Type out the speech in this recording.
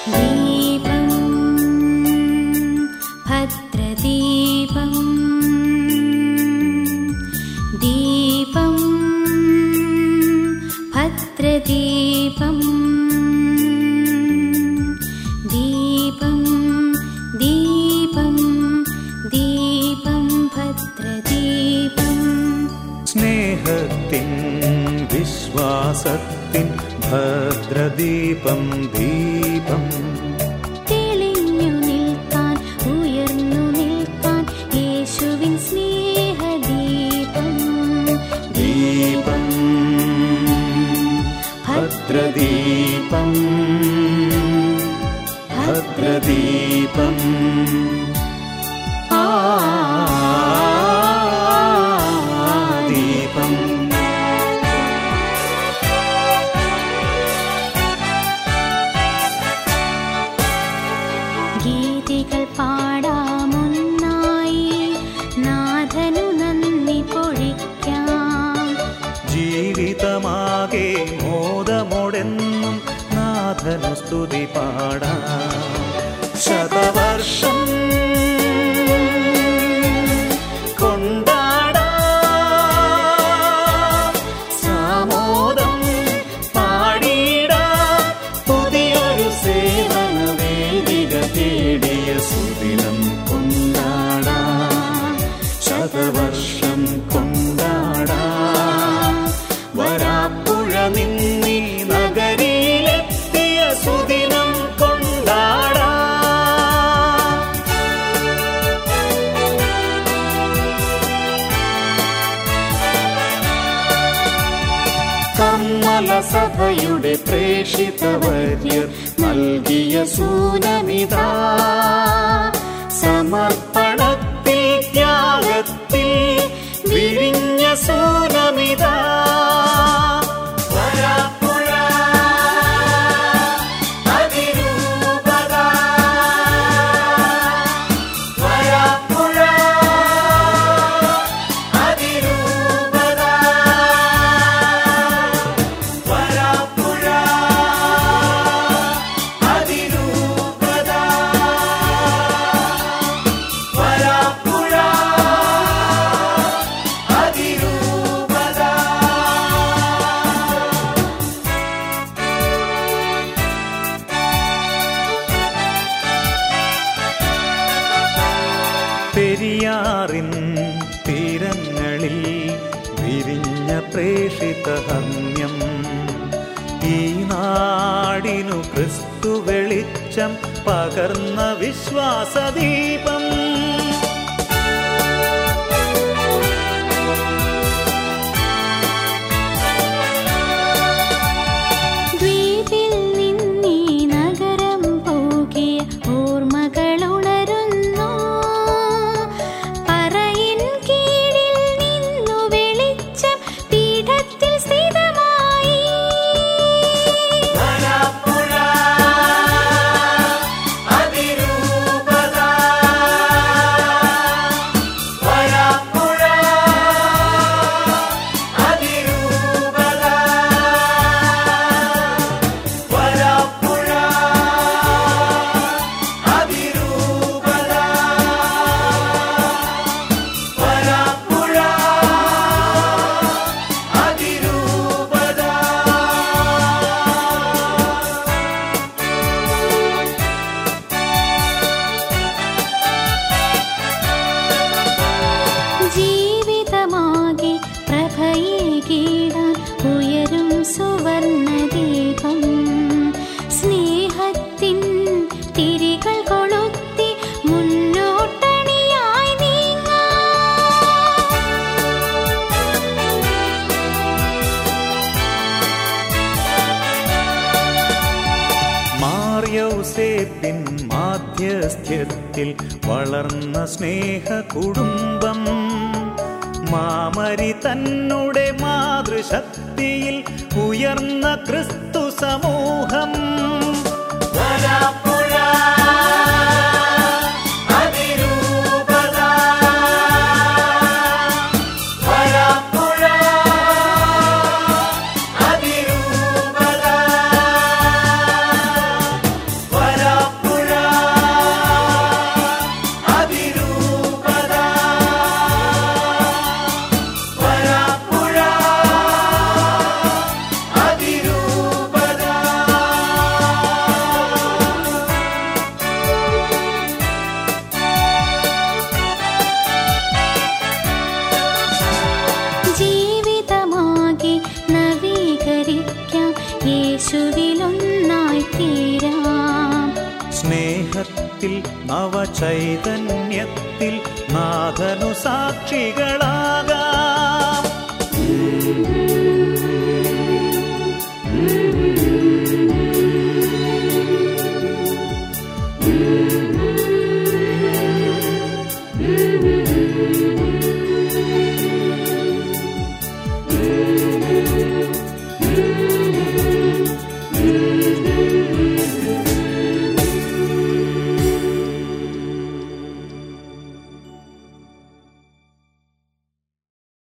ദീപം ഭദ്രദീപം ദീപം ഭദ്രദീപം ദീപം ദീപം ദീപം ഭദ്രദീപം. സ്നേഹത്തിൻ വിശ്വാസത്തിൻ ഭദ്രദീപം ദീപം തെളിഞ്ഞു നിൽക്കാൻ ഉയർന്നു നിൽക്കാൻ യേശുവിൻ സ്നേഹദീപം ദീപം ഭദ്രദീപം ഭദ്രദീപം. ദീപം ഗീതികൾ പാടാമൊന്നായി നാഥനു നന്ദി പൊഴിക്കാം. ജീവിതമാകെ മോദമോടെന്നും നാഥനു സ്തുതി പാടാം. ശതവർഷം കൊണ്ടാടാം, സാമോദം പാടിടാം, പുതിയൊരു സേവന വേദിക തേടിയ സുദിനം കൊണ്ടാടാം. ശതവർഷം കൊണ്ടാടാം, വരാപ്പുഴ നിന്നീ നഗരിയിലെത്തിയ സുദിനം കൊണ്ടാടാം. കമ്മല സഭയുടെ പ്രേഷിതവര്യർ നൽകിയ സൂനമിതാ, സമർപ്പണത്തിൽ ത്യാഗത്തിൽ വിരിഞ്ഞ സൂനമിതാ. വരാപ്പുഴ അതിരൂപത, വരാപ്പുഴ അതിരൂപത, വരാപ്പുഴ അതിരൂപത, വരാപ്പുഴ അതിരൂപത. പെരിയാറിൻ തീരങ്ങളിൽ വിരിഞ്ഞ പ്രേഷിതഹമ്യം, ഈ നാടിനു ക്രിസ്തു വെളിച്ചം പകർന്ന വിശ്വാസദീപം. ദ്വീപിൽ നിന്നീ നഗരം പോകിയ ഓർമ്മകളുണരുന്നു. പറയിൻ കീഴിൽ നിന്നു വെളിച്ചം പീഠത്തിൽ സ്ഥിതമായി. വരാപ്പുഴ അതിരൂപത, വരാപ്പുഴ അതിരൂപത, വരാപ്പുഴ അതിരൂപത, വരാപ്പുഴ അതിരൂപത. ജീവിതമാകെ പ്രഭയേകിടാൻ ഉയരും സുവർണദീപം, സ്നേഹത്തിൻ തിരികൾ കൊളുത്തി മുന്നോട്ടണിയായി നീങ്ങാം. മാർയൗസേപ്പിൻ മാധ്യസ്ഥ്യത്തിൽ വളർന്ന സ്നേഹ കുടുംബം, മാമരി തന്നുടെ മാതൃശക്തിയിൽ ഉയർന്ന ക്രിസ്തു സമൂഹം. വരാപ്പുഴ അതിരൂപത, വരാപ്പുഴ അതിരൂപത, വരാപ്പുഴ നവചൈതന്യത്തിൽ നാഥനു സാക്ഷികളാകാം.